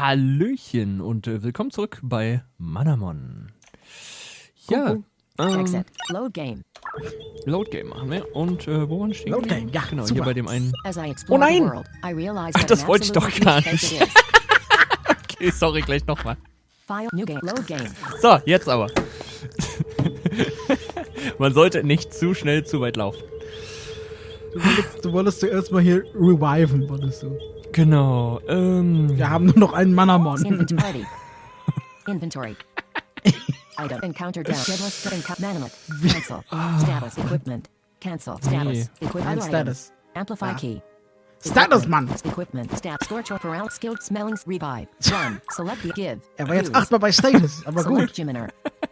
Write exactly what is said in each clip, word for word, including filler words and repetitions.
Hallöchen und äh, willkommen zurück bei Manamon. Ja, ähm, Exit. Load Game. Load Game machen wir. Und äh, wo waren wir stehen? Load Game, ja, Genau, super. hier bei dem einen... As I Oh explore nein! the world, I realize Ach, that das an wollte ich doch absolutely gar space nicht. it is. Okay, sorry, gleich nochmal. File, New Game, Load Game. So, jetzt aber. Man sollte nicht zu schnell zu weit laufen. Du wolltest, du wolltest zuerst mal hier reviven, wolltest du. Genau, ähm... Wir haben nur noch einen Manamon. Inventory. Inventory. Item. Encounter down. Deadless. Encounter. Manamon. Cancel. Status. Equipment. Cancel. Status. Equipment. Ein Other Status. items. Amplify Ah. key. Status, Equipment. Mann! Equipment. Stat. Store. Chop around. Skilled. Smellings. Revive. One. Select the give. Er war jetzt Use. achtmal bei Status, aber Select gut. Jiminer.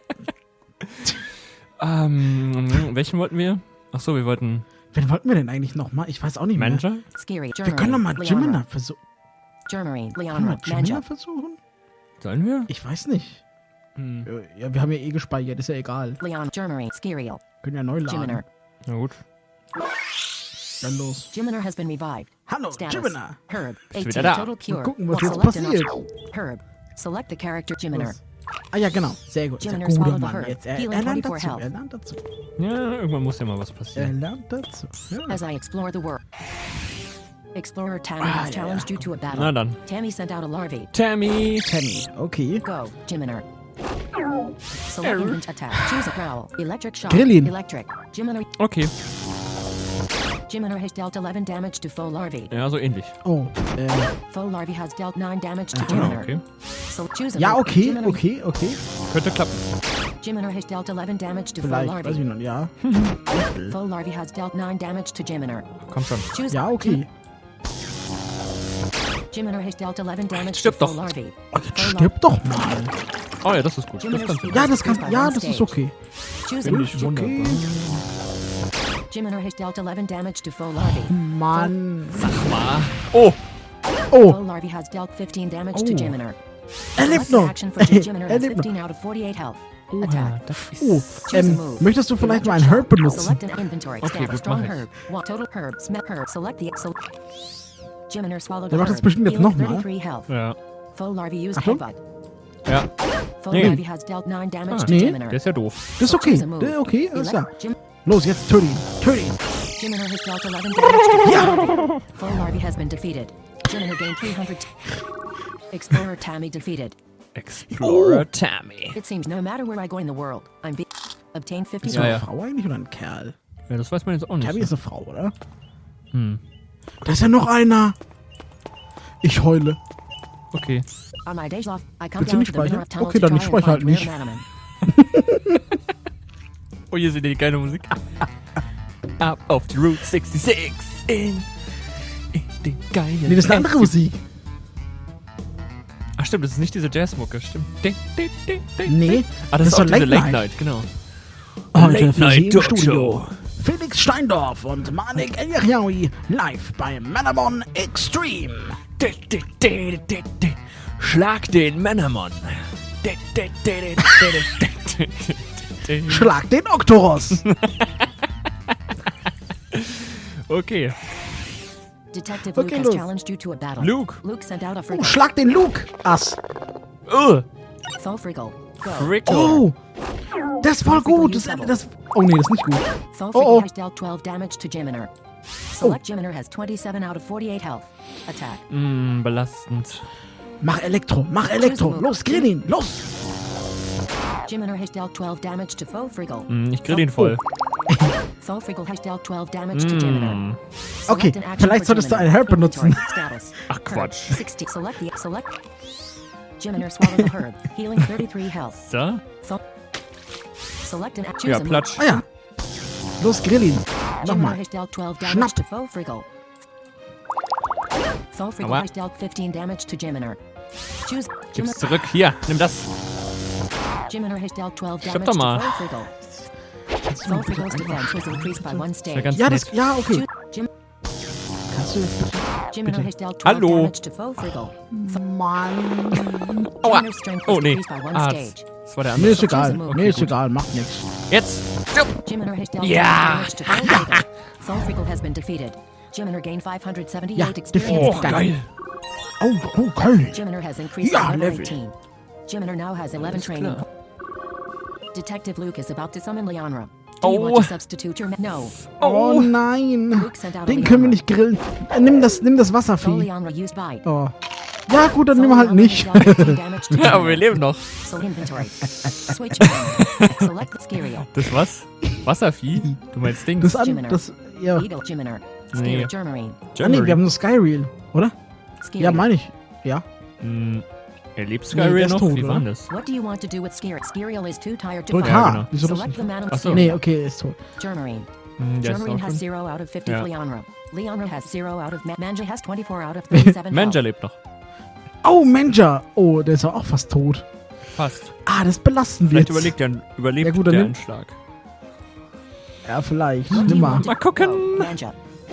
Ähm, welchen wollten wir? Achso, wir wollten Wen wollten wir denn eigentlich nochmal? Ich weiß auch nicht mehr. Manager? Scary. Wir können doch mal Jimina versuchen. Germany. Können wir Leonard. Jimina Manja. versuchen? Sollen wir? Ich weiß nicht. Hm. Äh, Ja, wir haben ja eh gespeichert, ist ja egal. Leon. Germany. Skiriel. Können ja neu laden. Jiminer. Na gut. Dann los. Jiminer has been revived. Hallo, Status. Jimina. Herb. Bist eighteen. wieder da. Total pure. Mal gucken, was Well, jetzt select an passiert. option. Herb. Select the character Jiminer. Los. Ah ja, genau. Sehr gut. Sehr Jimina guter swallowed the Mann. herb. Jetzt, er, Healing er lernt twenty-four dazu. health. Er lernt dazu. Ja, irgendwann muss ja mal was Er passieren. lernt dazu. Ja. As I explore the world. Explorer Tammy Ah, was ja, challenged ja. due to a battle. Na dann. Tammy sent out a larvae. Tammy! Tammy, okay. Go, Jiminer. Select infant attack. Choose a prowl. Electric shock. Grillin. Electric. Jiminer. Okay, Jiminer has dealt eleven damage to foe larvae. ja, so ähnlich. Oh, äh, Foe larvae has dealt nine damage to Aha. Jiminer. Okay. So choose a ja, prowl. okay, Jiminer, okay, okay. Könnte klappen. Jiminer has dealt eleven damage to foe Vielleicht, weiß ich larvae. noch, ja. Foe larvae has dealt nine damage to Jiminer. Komm schon. Choose Ja, okay. Jiminer has dealt eleven damage Stirb to doch. foe larvae. Oh, jetzt stirb doch mal. Oh ja, das ist gut. Das kannst du. Ja, das kann, ja, das ist okay. Choose Finde a ich wunderbar. Jiminer has dealt eleven damage to foe larvae. Mann. Sag mal. Oh! Oh, Foe larvae has dealt fifteen damage to Oh. Jiminer. er lebt Select noch. action for Jiminer Er has lebt noch. fifteen out of forty-eight health. Oha, Attack. das ist... Oh, ähm, möchtest du vielleicht mal einen Herb benutzen? Select an inventory. Okay, Stab a gut, strong mach ich. herb. One total herb. Smell herb. Select the sel- Jiminer swallowed Der the macht das herb. bestimmt jetzt Healing noch mal. thirty-three health. Ja. Foe larvae used Achtung. headbutt. Ja. Foe Nee. larvae has dealt nine damage Ah, to nee. Jiminer. Der ist ja doof. Das ist okay. Choose a move. Das ist okay, alles klar. Elect- Jim- Los, jetzt töte ihn. Töte ihn. Jiminer has dealt eleven damage to ja. Foe larvae has been defeated. Jiminer gained three hundred. Explorer Tammy defeated. Explorer Tammy. It seems no matter where I go in the world, I'm be obtain fifty. Ist Ja, das ja. eine Frau eigentlich oder ein Kerl? Ja, das weiß man jetzt auch nicht. Tabby ist eine Frau, oder? Hm. Da ist ja noch einer. Ich heule. Okay. On my days off, I come Willst du down nicht to the speichern? River of Tunnel Okay, to dann try ich and speichere halt find nicht. rare Manamon. Oh, hier seht ihr die geile Musik. Up auf die Route sechsundsechzig in, in den geilen... Nee, das ist eine andere Musik. Ach stimmt, das ist nicht diese Jazzmucke, stimmt. Ding, ding, ding, ding, Nee, ding. Ah, das, das ist ist auch doch diese Late Late Night. Night, genau. Heute Late für Night Sie im Talkshow. Studio. Felix Steindorf und Manik Eliachiaoui live bei Manamon Extreme. Di, di, di, di, di. Schlag den Manamon. Di, di, di, di, di, di, di, di. Schlag den Oktoros. Okay. Detective Luke Okay, has los. challenged you to a battle. Luke. Luke sent out a Oh, friggle. schlag den Luke. Ass. Uh, Foe friggle. Go. Frickle. Oh. Das ist voll gut. Das, das, oh nee, das ist nicht gut. Foe Oh, friggle oh. has dealt twelve damage to Jiminer. Select Jiminer has twenty-seven out of forty-eight health. Attack. Mm, belastend. Mach Elektro. Mach Elektro. Los, grill ihn. Los. Jiminer has dealt twelve damage to Foe friggle. Mm, ich grill ihn voll. Foe friggle has dealt twelve damage to Jiminer. Mm. Okay, Select an action vielleicht for solltest du Jiminer. einen Herb benutzen. Inventory. Status. Ach Quatsch. Herb. sixty. Select the select. Jiminer swallowed the herb. Healing thirty-three health. So? Foe. Select an action. Ja, platsch. Ah ja. Los, grill ihn. Jiminer Nochmal. has dealt twelve damage Schnapp. to Foe friggle. Foe friggle Aua. has dealt fifteen damage to Jiminer. Choose Gib's Jiminer. zurück. Hier, nimm das. Jiminer has dealt twelve Stimmt damage doch to mal. Foe friggle. Foe friggle's defense was increased by one Ja, stage. ganz Ja, nett. das, ja, okay. Ju- Jim Kannst du jetzt bitte? Jiminer Bitte. has dealt twelve Hallo. damage to Foe friggle. Mann. Aua. Jiminer's strength Oh, was nee. increased by one Ah, stage. das, das war der Nee, andere. ist egal. Okay, Nee, ist gut. egal. Macht nichts. Jetzt. Stirb. Jiminer has dealt Ja. twelve damage to Foe friggle. Foe friggle has been defeated. Jiminer gained five hundred seventy-eight Ja, experience defeated. Oh, points. geil. Oh, okay. Jiminer has increased Ja, to level Level. eighteen. Jiminer now has eleven Alles training. klar. Detective Luke is about to summon Leonra. Do you Oh. want to substitute your ma- No. Oh nein. Luke sent out a Den können wir Leonra. nicht grillen. Äh, Nimm das, nimm das So Wasservieh. Leonra used bite. Oh. Ja gut, dann So nehmen wir halt Leonra nicht. has dealt fifteen damage to Ja, aber wir Jiminer. leben noch. So inventory. Switch menu. Select the Skirio. Das was? Wasservieh? Du meinst Dings? Das an, Jiminer. das, ja. Eagle Jiminer. Nee. Skirio Germarine. Ah, nee, wir haben nur Skyreel, oder? Skirio. Ja, meine ich. Ja. Hm, er lebt Nee, Skyrim der ist noch? tot, Wie oder? war denn das? What do you want to do with Skirio? Skirio is too tired to Drück fight. Ja, H. genau. Wieso das Select nicht? the Madam Ach so. Nee, okay, er ist tot. Germarine. Hm, der ist Germarine auch has schon. zero out of fifty Ja. for Leonra. Leonra has zero out of Ma- Manja has twenty-four out of thirty-seven. Manja health. lebt noch. Oh, Manja. Oh, der ist aber auch fast tot. Fast. Ah, das belasten wir Vielleicht jetzt. überlegt der, überlebt Ja, gut, dann der nimm- Anschlag. Ja, vielleicht. What do Nimm you mal. want to- Mal gucken. Go, Manja.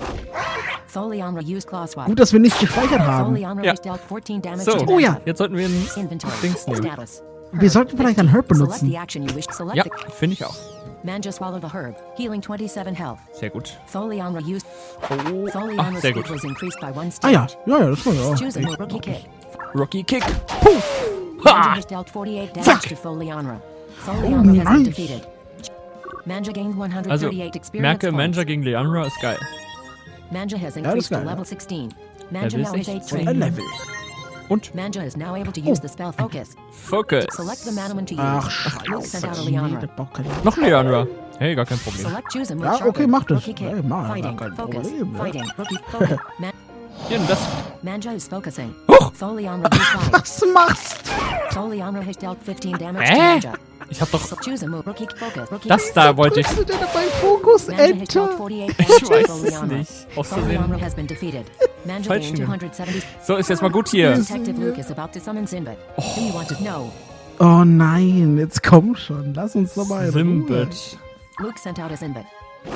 So Leonra used claw swipe. Gut, dass wir nicht gespeichert So haben. Leonra Ja. has dealt fourteen damage So. to Oh ja. Manja. Jetzt sollten wir ein Inventory. Dings nehmen. Status. Wir sollten vielleicht einen Herb Select benutzen. the action you wish. Select Ja, the finde ich auch. Manja swallow the herb. Healing twenty-seven health. Sehr gut. So Leonra used. Oh, So ach, Leonra's sehr speed gut. was increased by one Ah stage. ja, ja, ja, das war ja. Choose a rookie kick. Rocky Kick. Manja Ha! has dealt forty-eight damage Zack. to Folianra. Folianra has been nice. defeated. Manja gained one hundred Also, thirty-eight experience merke, points. Manja gegen Leandra ist geil. Manja has das ist increased to geil, level ja. sixteen. Manja Level now has eight sixteen. Ein training. Level. Und Manja is now able to use the spell Focus. Focus. Select the Manamon to use. Ach, Luke sent out a scheiße. Nee, Leonra. der braucht keine. Noch ein Leandra. Hey, gar kein Problem. Select choose a move Ja, sharpen. okay, mach das. Rookie kick. Ja, mach, Fighting. gar kein Focus. Problem, ja. Fighting. Rookie. Focus. Ma- Hier, und das. Manja is focusing. Huch! Folianra used five. Was machst Folianra has dealt fifteen damage Hä? to Manja. Ich hab doch So choose a move. Rookie. Focus. Rookie. das da wollte ich. du? Du denn dabei Fokus Manja has dealt Enter? forty-eight Ich damage to weiß es Folianra. nicht. Aus Folianra Versehen. has been defeated. Manja Falsch gained genommen. two hundred seventy. So, ist jetzt mal gut hier. Detective Luke is about to summon Sinbad. Do you want to know? Oh nein, jetzt komm schon. Lass uns doch mal in Ruhe. Simbad. Luke sent out a Sinbad.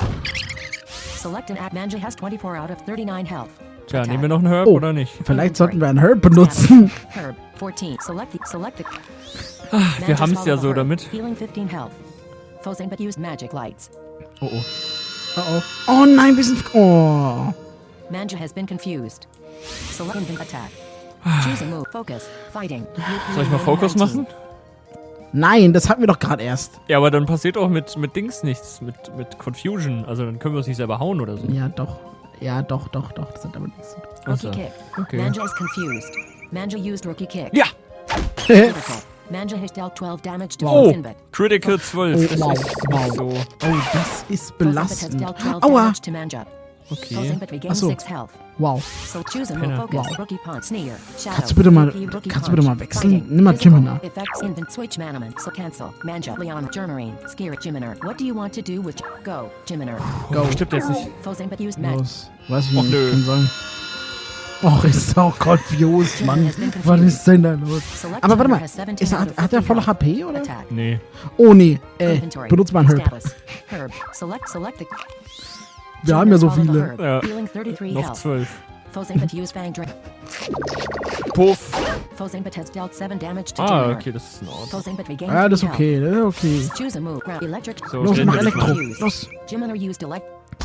Select an act. Manja has twenty-four out of thirty-nine health. Tja, nehmen wir noch einen Herb Oh. oder nicht? Vielleicht sollten wir einen Herb benutzen. Herb, fourteen. Select the, select the. Wir haben's ja so damit. Healing fifteen health. Foe Sinbad used magic lights. Oh oh. Oh, oh. Oh nein, wir sind... Oh. Manja has been confused. Select invent attack. Choose a move. Focus. Fighting. Soll ich mal Fokus machen? Nein, das hatten wir doch gerade erst. Ja, aber dann passiert auch mit, mit Dings nichts. Mit, mit Confusion. Also dann können wir uns nicht selber hauen oder so. Ja, doch. Ja, doch, doch, doch. Das hat aber nichts zu tun. Rookie Achso. kick. Okay. Manja is confused. Manja used rookie kick. Ja! Critical. Manja has dealt twelve damage to Oh! Sinbad. Critical zwölf. Das Oh, wow, ist wow. nicht so. Oh, das ist Foe Sinbad has belastend. dealt twelve Aua. damage to Manja. Foe Okay. Sinbad regained Achso. six health. Wow. So choose a move. Keine- Focus. wow. Rookie punch. Sneer. Shadow. Kannst du bitte mal- Rookie, rookie kannst du bitte punch. mal wechseln? Fighting. Nimm mal Physical. Jimina. Effects invent switch Manaman. So cancel. Manja. Leon. Germarine. Skier. Jiminer. What do you want to do with Go? Jiminer. Go. Stimmt jetzt nicht. Foe Sinbad used magic. Los. Weiß ich Och, nicht. nö. Kann sein. Och, ist auch confused, Mann. Was ist denn da los? Select Aber warte mal. Jiminer has seventeen Ist er, out hat, of hat er fifty volle health. H P, oder? Attack. Nee. Oh, nee. Äh, Inventory. benutzt mal einen Herb. Status. Herb. Select, select the. Wir haben ja so Follow the viele. herb. Ja. Healing thirty-three Noch health. zwölf. Foe Sinbad used Fang Drink. Puff. Foe Sinbad has dealt seven damage to Ah, Jiminer. okay, das ist in Foe Ordnung. Sinbad regained Ja, das ist three okay. Das ist okay. health. Choose a move. Ground. Electric. So, Los, stellen mach wir das Elektro. mal. Los. Jiminer used elect.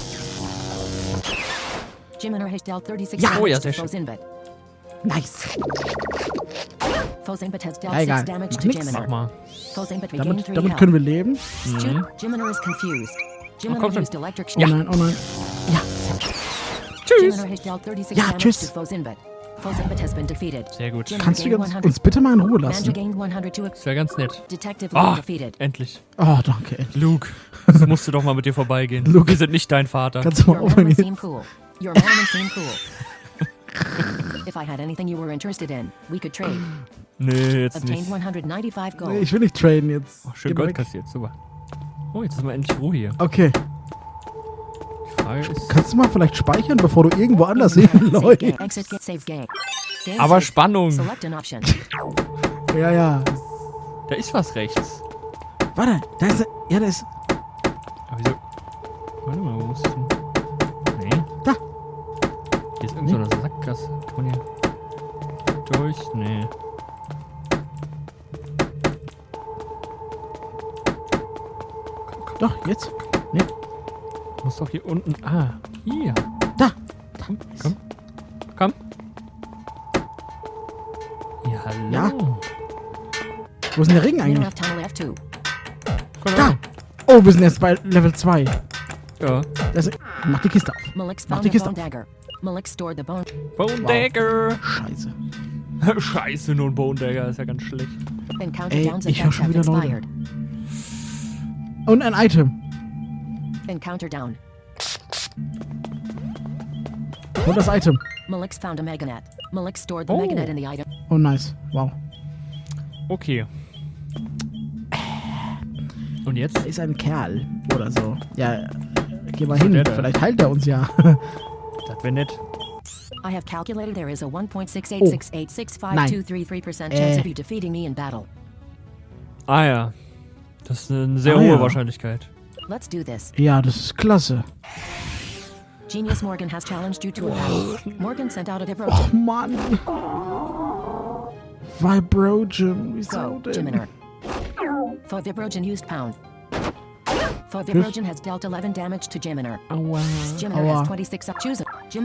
Jiminer has dealt thirty-six Ja. damage Oh ja, to sehr Foe schön. Sinbad. Nice. Foe Sinbad has dealt Ja, egal. six damage Mach to nix. Mach Jiminer. mal. Foe Sinbad regained Damit, three damit health. können wir leben. Jim- Jiminer is confused. Jiminer komm schon. used electric Oh shock. nein, oh nein. Tschüss. Jiminer has dealt thirty-six Ja, damage tschüss. to Foe Sinbad. Foe Sinbad has been defeated. Sehr gut. Jiminer Kannst du gained jetzt one hundred. uns bitte mal in Ruhe Manja lassen? gained one hundred to Das wäre ganz nett. Detective Luke Ah, defeated. endlich. Oh, danke. Luke, das musste doch mal mit dir vorbeigehen. Luke. Wir sind nicht dein Vater. Kannst du mal Your aufhören Manaman jetzt? seem cool. Your Manaman seem cool. If I had anything you were interested in, we could trade. Nee, jetzt Obtained nicht. one hundred ninety-five Nee, gold. ich will nicht traden jetzt. Oh, schön Geh Gold weg. kassiert, super. Oh, jetzt ist mal endlich Ruhe hier. Okay. Die Frage ist... Kannst du mal vielleicht speichern, bevor du irgendwo anders Save hinläufst? game. Exit. Get save game. Game Aber save. Spannung. Select an option. Ja, ja. Da ist was rechts. Warte, da ist... Ja, da ist... Aber wieso... Warte mal, wo ist denn... Nee. Da. Hier ist irgend so eine Sackgasse. Kann man hier... Durch? Nee. Doch, jetzt. Nee, Muss doch hier unten... Ah, hier. da. Komm, komm. Komm. hallo. Ja? Wo ist denn der Ring Mineral eigentlich? Tunnel F two. Da! Oh, wir sind jetzt bei Level zwei. Ja. Das, mach die Kiste auf. Malik's Mach found die a Kiste bone auf. dagger. Malik stored the bone. Bone Dagger. Scheiße. Scheiße, nur ein Bone Dagger ist ja ganz schlecht. Encounter Ey, downs ich hör effects schon have wieder Leute. expired. Und ein Item. Encounter down. Und das Item. Malik's found a Meganet. Malik stored the Oh. Meganet in the item. Oh, nice. Wow. Okay. Und jetzt? Da ist ein Kerl oder so. Ja, geh mal hin. der da? Vielleicht heilt er uns ja. Das wäre nett. I have calculated there is a one point six eight six eight six five two three three percent chance Äh. of you defeating me in battle. Ah ja. Das ist eine sehr Ah, hohe ja. Wahrscheinlichkeit. Let's do this. Ja, das ist klasse. Genius Morgan has challenged you to a battle. Morgan sent out a Oh, Vibrogen. Mann. Vibrogen. Wieso Go, denn? Jiminer. For Vibrogen used pound. For Vibrogen has dealt eleven damage to Jiminer. Aua. Jiminer Aua. has twenty-six up. Choose it. Jim-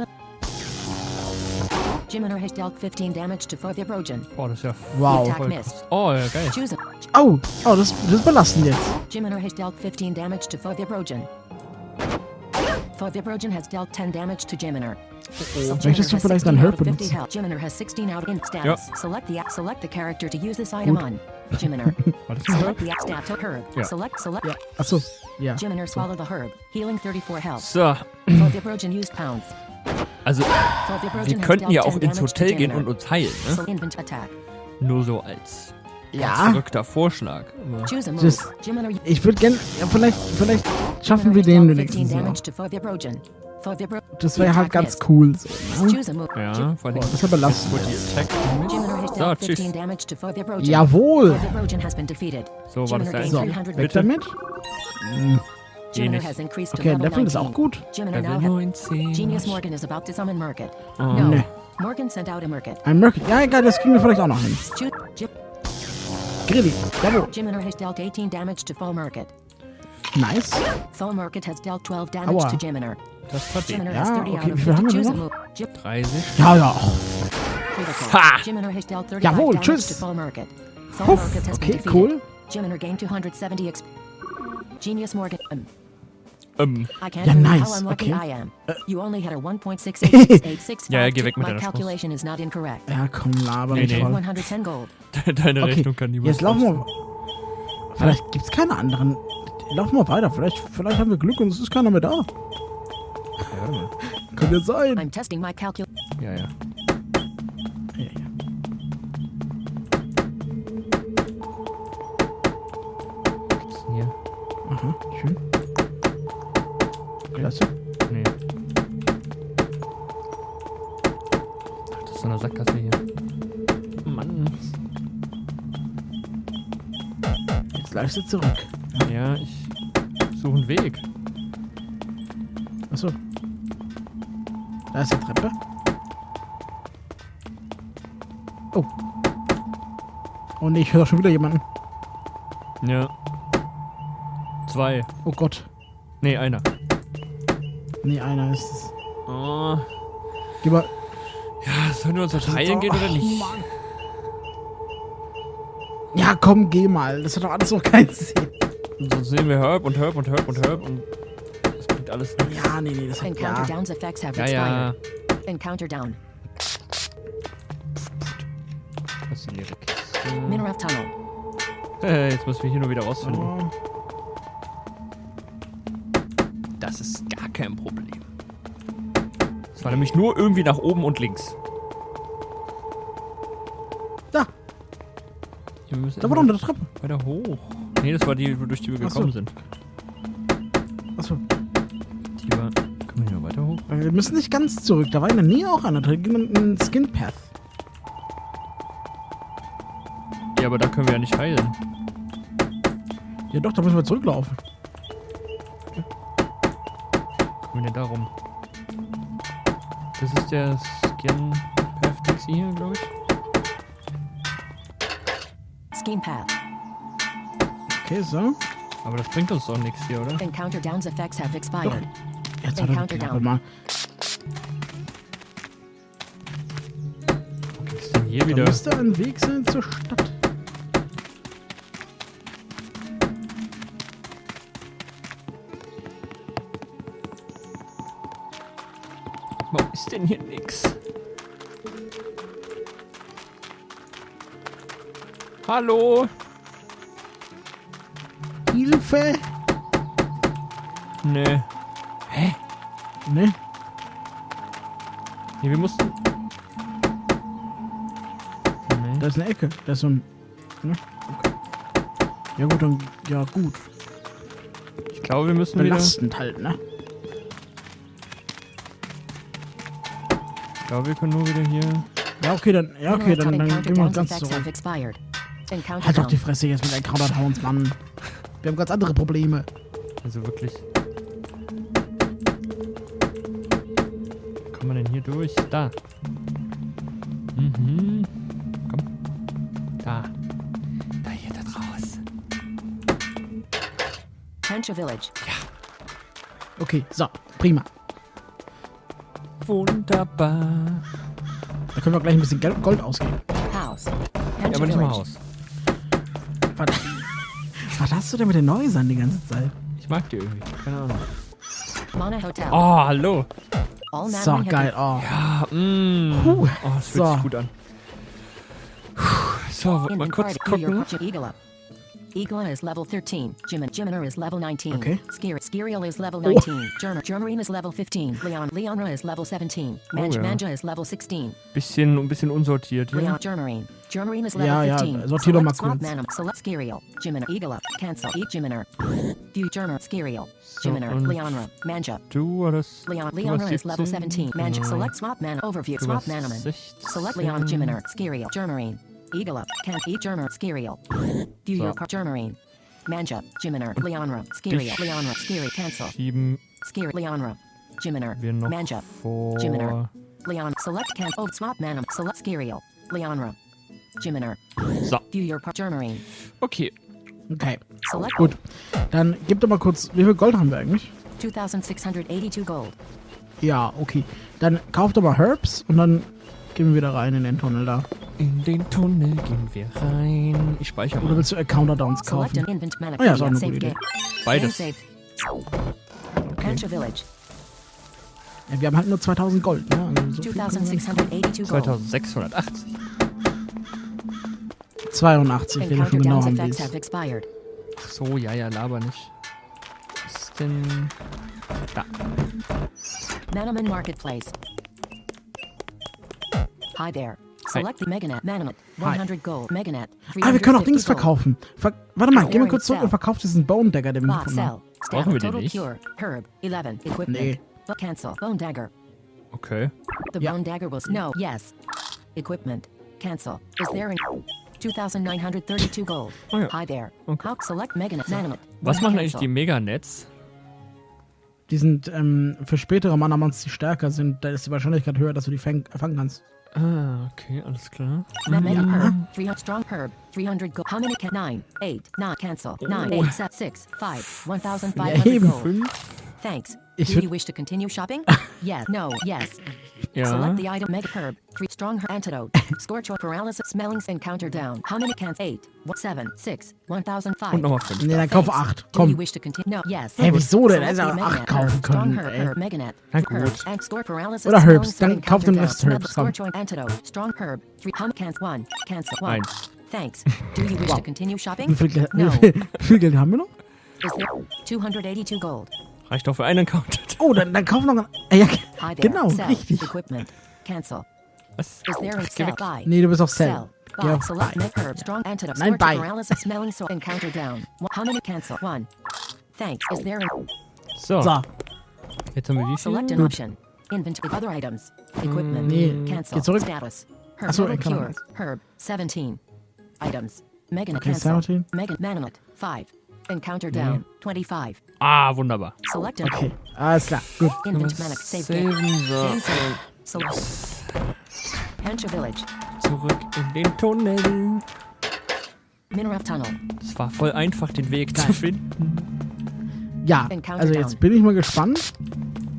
Jiminer has dealt fifteen damage to For Vibrogen. Boah, das ist ja Wow. Attack voll missed. krass. Oh, ja, geil. Choose it. Oh, oh, das, das ist belastend jetzt. Jiminer has dealt fifteen damage to For Vibrogen. For Vibrogen has dealt ten damage to Jiminer. Möchtest du vielleicht dein Herb benutzen? Jiminer has sixteen out in status. Ja. Select the select the character to use this item on. Jiminer. War das ein Select Herb? the stat to herb. Ja. Select select. Ja, achso. Ja. Jiminer swallow the herb. Healing thirty-four health. So, For Vibrogen used pounds. also For Vibrogen wir has könnten dealt ja auch ten ins damage to Hotel gehen Jiminer. und uns heilen, ne? So invent attack. Nur so als Ja. verrückter Vorschlag. Aber Choose a move. Das- Jiminer. Ich würde gerne, ja, vielleicht, vielleicht schaffen wir Jiminer den has dealt fifteen wenigstens noch. damage to For Vibrogen. For Vibro- Das wäre halt Attack ganz missed. cool. So, ne? Choose a move. ja, vor allem Boah, das ist ja belastend. wurde die Attack Jiminer has So, dealt tschüss. fifteen damage to For Vibrogen. Jawohl. For Vibrogen has been defeated. So, war das Jiminer der gained So, Einzige? three hundred. weg Bitte? damit. Jiminer nicht. has increased to Okay, level Level ist auch nineteen. gut. Jiminer now Level has neunzehn. Genius Morgan is about to summon Murkit. Oh. No. Nee. Morgan sent out a Murkit. Ein Merc. Ja, egal, das kriegen wir vielleicht auch noch hin. Ju- Jim- Grilli. Jawohl. Jiminer has dealt eighteen damage to Full Murkit. Nice. Full Murkit has dealt twelve damage Aua. to Jiminer. Das hat die. Jiminer Ja, has thirty okay, out of wie viel haben fifty. wir Choose a noch? move. Jim- dreißig. Ja, ja. critical. Ha! Jiminer has dealt thirty-five Jawohl, damage tschüss. to Full Murkit. Full Puff. Murkit has been Okay, defeated. cool. Jiminer gained two hundred seventy X P. Genius Morgan. Um, Ähm, I can't Ja, believe nice. how unlucky Okay. I am. You only had a one point six eight six eight six Ja, ja, five. geh weg mit My deiner Chance. calculation is not incorrect. Ja, komm, laber Nee, mich nee. voll. one hundred ten gold. deine Okay, Rechnung kann niemand jetzt laufen wir. falsch Vielleicht gibt es keine anderen. Laufen wir weiter. Vielleicht, vielleicht haben wir Glück und es ist keiner mehr da. sein. Ja, warte mal. Könnte ja sein. I'm testing my calculation. Ja, ja. Ja, ja. Was ist denn hier? Aha, schön. Klasse. Nee. Ach, das ist so eine Sackgasse hier. Mann. Jetzt läufst du zurück. Ja, ich suche einen Weg. Achso. Da ist die Treppe. Oh. Oh nee, ich höre schon wieder jemanden. Ja. Zwei. Oh Gott. Nee, einer. Nee, einer ist es. Oh. Geh mal. Ja, sollen wir uns das heilen gehen oder Ach, nicht? Mann. Ja, komm, geh mal. Das hat doch alles noch keinen Sinn. Sonst sehen wir Herb und Herb und Herb und Herb und das bringt alles nichts. Ja, nee, nee, das hat Encounter ja. downs effects have Ja, expired. ja. Encounter down. Was ist denn ihre Kiste? Mineral tunnel. Äh, jetzt müssen wir hier nur wieder rausfinden. Oh. Das ist gar kein Problem. Es war nämlich nur irgendwie nach oben und links. Da, Wir müssen da war doch eine Treppe. weiter hoch. Nee, das war die, durch die wir Ach so. gekommen sind. Achso. Die war... Können wir hier weiter hoch? Wir müssen nicht ganz zurück. Da war in der Nähe auch einer drin. Ein Skin Path. Ja, aber da können wir ja nicht heilen. Ja doch, da müssen wir zurücklaufen. Kommen wir denn da rum? Das ist der Skin Path hier, glaube ich. Scheme path. Okay, so. Aber das bringt uns doch nichts hier, oder? Encounter downs effects have expired. Jetzt hat er Encounter die Klappe down. mal. Wo geht's denn hier Da wieder. müsste ein Weg sein zur Stadt. Warum ist denn hier nix? Hallo? Hilfe! Nee. Hä? Ne? Nee, wir mussten... Nee. Da ist eine Ecke. Da ist so ein... Ne? Okay. Ja gut, dann... Ja gut. Ich glaube, wir müssen wieder... Belastend halt, ne? Ich glaube, wir können nur wieder hier... Ja, okay, dann... Ja, okay, dann, dann Encounter gehen wir downs ganz effects zurück. have expired. Encounter Halt doch down. die Fresse jetzt mit Encounter Downs, Mann. Wir haben ganz andere Probleme. Also wirklich... Wie kommt man denn hier durch? Da. Mhm. Komm. Da. Da, hier, da draus. Tencha Village. Okay, so. Prima. Wunderbar. Da können wir gleich ein bisschen Geld- Gold ausgeben. House. Ja, Tencha aber nicht mal Village. Haus. Was, was hast du denn mit den Häusern die ganze Zeit? Ich mag die irgendwie. Keine Ahnung. Mana Hotel. Oh, hallo. All So, Mandarin geil. Oh. Ah, mm. Puh. Oh, das fühlt So. sich gut an. Puh. So, wollen wir kurz Inventory. gucken. Igala. Igala is level thirteen. Jimin Jiminer is level nineteen. Okay. Skir Skiriel is level Oh. nineteen. Germer Germarine is level fifteen. Leon Leonra is level seventeen. Manja Oh, ja. Manja is level sixteen. Bisschen, ein bisschen unsortiert hier. Leon Germarine. Germarine is level Ja, ja, fifteen. sortier doch mal Select Swap kurz. Manum. Select Skiriel. Jiminer Igala. Cancel. Eat Jiminer. View Germer Skiriel. So, Jiminer. und Leonra. Manja. Du war das... Leon du Leonra warst is level siebzehn. seventeen. Manja. Genau. Select Swap Mana. Overview. Du Swap warst Manaman. sechzehn. Select Leon Jiminer. Skiriel. Germarine. Igala. Cancel. Eat Germer. Skiriel. View So. your car. Germarine. Manja. Jiminer. Leonra. Skiriel. dich Leonra. Skiri. Cancel. Schieben Skiri. Leonra. Jiminer. wir noch Manja. vor... Jiminer. Leon. Select cancel. Oh, swap manum. Select Skiriel. Leonra. Jiminer. So, View your part. Germarine. okay. Okay. Select Gut. Dann gib doch mal kurz... Wie viel Gold haben wir eigentlich? two thousand six hundred eighty-two gold. Ja, okay. Dann kauf doch mal Herbs und dann gehen wir wieder rein in den Tunnel da. In den Tunnel gehen wir rein. Ich speichere Oder mal. willst du Encounter Downs Select kaufen? an invent mana. Oh ja, ist auch eine Save gute game. Idee. Beides. Game saved. Tencha Village. Ja, wir haben halt nur zweitausend Gold, ne? Also so viel können wir nicht- two thousand six hundred eighty-two gold. zweitausendsechshundertachtzig. zweiundachtzig, wenn du Encounter schon genau downs haben effects willst. have expired. Ach so, ja, ja, laber nicht. Was ist denn... Da. Manaman Marketplace. Hi there. Select the Meganet. Manamet. one hundred gold. Meganet. Ah, wir können auch three hundred fifty Dings gold. verkaufen. Ver Warte mal, geh mal Warring kurz zurück Cell. und verkauf diesen Bone Dagger, den wir Bot gefunden haben. Cell. Brauchen wir Stamina den Total nicht? Cure. Herb. eleven. Equipment. Nee. But cancel. Bone Dagger. Okay. The Ja. bone dagger will... No. Yes. Equipment. Cancel. Is there in... two thousand nine hundred thirty-two gold. Oh ja. Hi there. Okay. How select Meganet. Manamet. Was One machen eigentlich cancel. die Meganets? Die sind ähm, für spätere Manamons, die stärker sind, da ist die Wahrscheinlichkeit höher, dass du die fang fangen kannst. Ah, okay, alles klar. Meganet Ja. Herb. three hundred strong herb. three hundred gold. How many can... nine. eight. nine. Cancel. nine. eight. seven. six. five. one thousand five Ja, hundred eben. gold. Thanks. Ich Do würd- you wish to continue shopping? Yes. No. Yes. Ja. Select the item Mega Herb. Three strong herb antidote. Scorch or paralysis smelling encounter down. How many cans? Eight. One, seven. Six. One thousand five. Und nochmal fünf. Nee, dann kauf acht. Do you Komm. wish to continue? No. Yes. Hey, wieso denn? Select Hätte the er acht Meganet kaufen Herb. Strong können, herb, ey. herb, Meganet. Na Herbs gut. and score paralysis. Oder smelling Herbs, dann encounter kauf den down. Rest Smell Herbs, the komm. Scorch or antidote. Strong herb. Three. How many cans? One. Cancel. One. Eins. Thanks. Do you wish Wow. to continue shopping? Wie viel, Geld, No. wie, viel, wie viel Geld haben wir noch? Is there two hundred eighty-two gold? Reicht doch für einen Account. Oh, dann, dann kauf noch ein... Äh, ja, Hi there. genau, Sell. richtig. Equipment. Cancel. Was? Is there a Geh sell? weg. Buy. Nee, du bist auf Sell. Sell. Geh Buy. auf Select Buy. make herb. Strong antidote. Nein, Scorch buy. paralysis smelling so encounter down. One- How many cancel? One. Thanks. Is there a So, So, jetzt haben wir wie select an viel? option? Inventory other items. Equipment. Nee, Cancel. geh zurück. Status. Herb. Ach so, Metal Encounter Cure. items. Herb. seventeen. Items. Megan Okay, cancel. seventeen. Megan Manamet. five. Encounter down. twenty-five. Ah, wunderbar. Select an okay. Alles klar, gut. Invent Manic. Save game. Saven, so. Game save. Select. Pancha Village. Zurück in den Tunnel. Mineral Tunnel. Es war voll einfach, den Weg Geil. zu finden. Ja, Encounter also down. jetzt bin ich mal gespannt.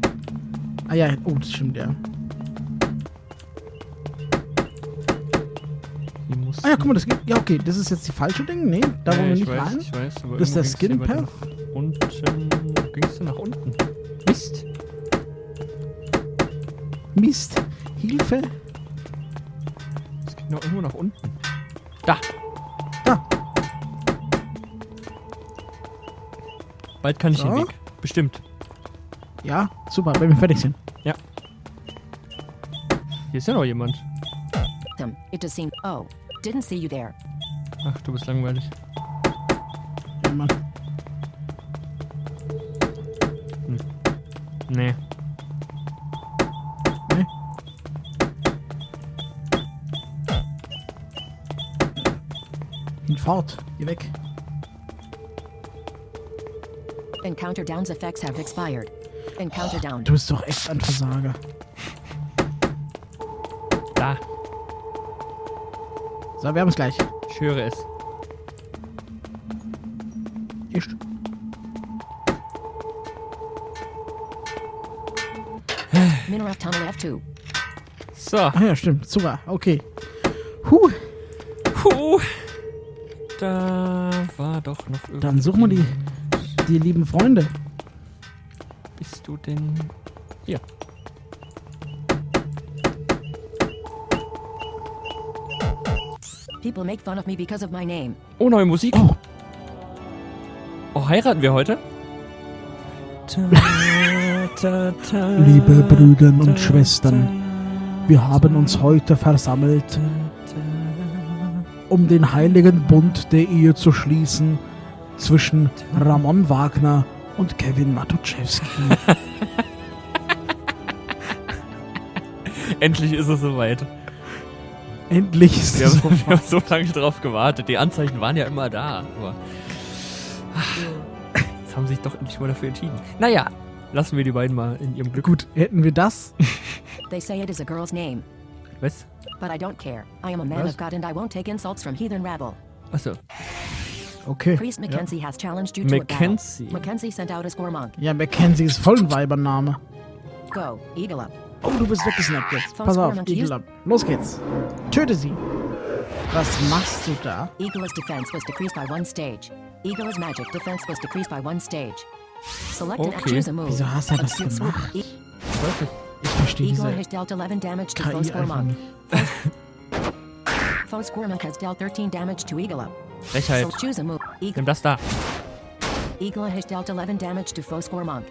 Ah ja, oh, das stimmt, ja. Ah ja, guck mal, das geht. Ja, okay, das ist jetzt die falsche Ding. Nee, da wollen wir ich nicht weiß, rein. Ich weiß, aber Das ist der irgendwo ging's hier Skin weiter nach unten. Gingst du nach unten? Mist. Mist. Hilfe. Es geht noch irgendwo nach unten. Da. Da. Bald kann ich So. den Weg. Bestimmt. Ja, super, wenn wir fertig sind. Ja. Hier ist ja noch jemand. Them. It does seem. Oh, didn't see you there. Ach, du bist langweilig. Ja, Mann. Nee. Nee. Hinfort. Geh weg. Encounter Down's effects have expired. Encounter Down. Du bist doch echt ein Versager. Da. So, wir haben es gleich. Ich höre es. Ist. Mineral Tunnel F two. So. Ach ja, stimmt. Super. Okay. Huh. Puh. Da war doch noch irgendwas. Dann suchen wir die, die lieben Freunde. Bist du denn... Hier. People make fun of me because of my name. Oh, neue Musik. Oh. Oh, heiraten wir heute? Ta, ta, ta, Liebe Brüder und ta, Schwestern, wir haben uns heute versammelt, um den heiligen Bund der Ehe zu schließen zwischen Ramon Wagner und Kevin Matuszewski. Endlich ist es soweit. Endlich ist Wir es haben, wir soweit. haben so lange drauf gewartet. Die Anzeichen waren ja immer da. Aber jetzt haben sie sich doch endlich mal dafür entschieden. Naja, lassen wir die beiden mal in ihrem Glück. Gut, hätten wir das? They say it is a girl's name, Was? but I don't care. I am a man Was? of God and I won't take insults from heathen rabble. Achso. Okay. Priest Mackenzie has challenged you to a battle. Mackenzie. Mackenzie sent out a score monk. Ja, Mackenzie ist voll ein Weibername. Go, Eagle up. Oh, du bist weggesnappt jetzt. Pass auf, Eagle ab. Los geht's. Töte sie. Was machst du da? Eagle's defense was decreased by one stage. Eagle's magic defense was decreased by one stage. Select and Okay. choose a move. Wieso hast du das Swoop, swoop. gemacht? E- Ich weiß nicht. Ich verstehe Eagle diese has dealt eleven damage to K foe I score einfach monk. nicht. Foe score monk has dealt thirteen damage to Eagle up. Frechheit. So choose a move. Eagle, Nimm das da. Eagle has dealt eleven damage to foe score monk.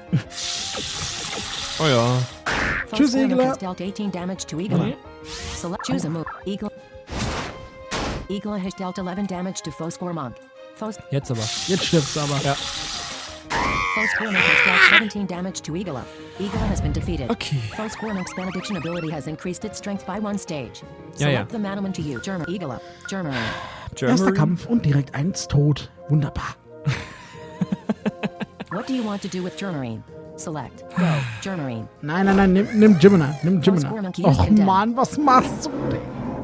Oh ja. Foe Choose score monk Eagle has up. dealt eighteen damage to Eagle Mhm. up. Select choose a move. Eagle. Eagle has dealt eleven damage to foe score monk. Foe, Jetzt aber. Jetzt stirbst du aber. Ja. foe score monk has dealt seventeen damage to Eagle up. Eagle has been defeated. Okay. Foe score monk's benediction ability has increased its strength by one stage. Ja, Select ja. the Manaman to you. German Eagle up. German. Erster Kampf und direkt eins tot. Wunderbar. What do you want to do with Germarine? Select. Go. Germarine. Nein, nein, nein, nimm, nimm Jimina. Nimm Jimina. Monkey Och is condemned. Mann, was machst du denn?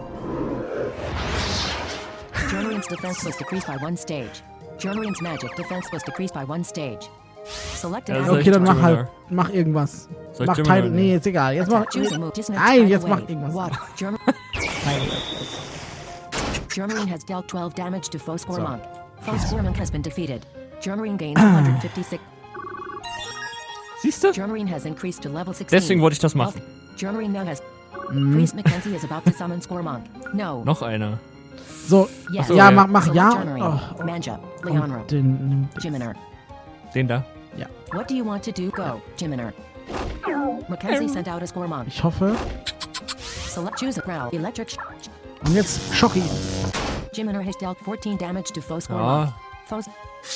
Germarine's defense was decreased by one stage. Germarine's magic defense was decreased by one stage. Select an Ja, ally soll Okay, dann mach Jimina? halt, mach irgendwas. Soll ich Mach Jimina Teil, nehmen? nee, jetzt egal. Jetzt mach, attack. Choose a move. Disconnect nein, tidal jetzt mach wave. irgendwas. What? Germ- Germarine has dealt twelve damage to foe score So. monk. Foe score monk has been defeated. Germarine gained one hundred fifty-six. Siehst du? Germarine has increased to level sixteen. Deswegen wollte ich das machen. Germarine now has. Mhm. Priest Mackenzie is about to summon score monk. No. Noch einer. So, Yes. so, ja, ja. mach, mach Select ja. Germarine. Oh, Manja. Leonro. und den, nimm- Jiminer. Den da. What do you want to do? Go. Jiminer. Mackenzie sent out a score monk. ich hoffe. Select choose a growl. Electric. Sh- Und jetzt schock ihn. Jiminer has dealt fourteen damage to foe score monk. Ja. Foe's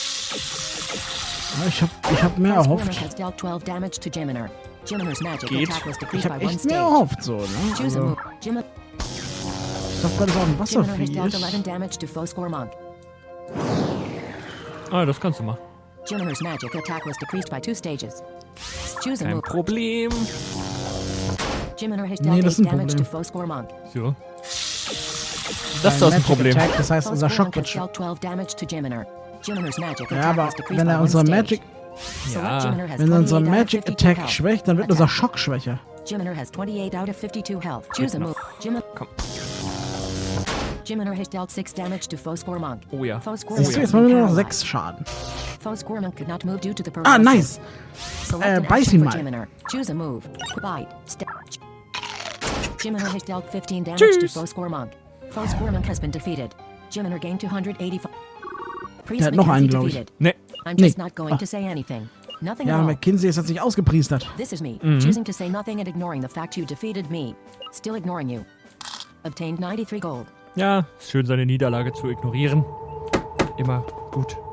Ja, ich hab, ich hab mehr foe score monk erhofft. has dealt twelve damage to Jiminer. Jiminir's magic Geht. attack was Ich decreased hab by one echt mehr stage. erhofft, so, ne? Choose a Also, move. Jim- ich dachte, das ist auch ein Jiminer has Wasservieh. dealt eleven damage to foe score monk. Ah, das kannst du machen. Jiminir's magic attack was decreased by two stages. Choose a Kein move. Problem. Jiminir has Nee, dealt das ist eight ein damage to Problem. foe score monk. So. Das ist Ein das ein Magic Problem. Attack, das heißt, Foe unser score Schock monk wird has schon. dealt twelve damage to Jiminir. Jiminir's magic Ja, attack aber was decreased wenn by er one unsere stage. Magic, Select Ja. Jiminir has wenn er unsere twenty-eight out of Magic fifty-two Attack health. schwächt, dann wird Attack. unser Schock schwächer. Jiminir has twenty-eight out of fifty-two health. Choose a noch. move. Jimin- Komm. Jiminer has dealt six damage to foe Square Monk. Oh ja. Foe Square Siehst du, Monk jetzt has machen been wir nur noch paralyzed. sechs Schaden. Foe Square Monk could not move due to the Ah, paralysis. nice. Select Äh, an beiß action ihn for mal. Jiminer. Choose a move. Bite. Step. Jiminer has dealt fifteen damage to Tschüss. foe Square Monk. Foe Square Monk has been defeated. Jiminer gained two hundred eighty-five. Priest Der hat noch Mackenzie einen, glaub ich. defeated. Ne. I'm just Nee. not going Ah. to say anything. Nothing Ja, at all. McKinsey ist jetzt nicht ausgepriestert. This is me, Mhm. choosing to say nothing and ignoring the fact you defeated me. Still ignoring you. Obtained ninety-three gold. Ja, ist schön, seine Niederlage zu ignorieren. Immer gut.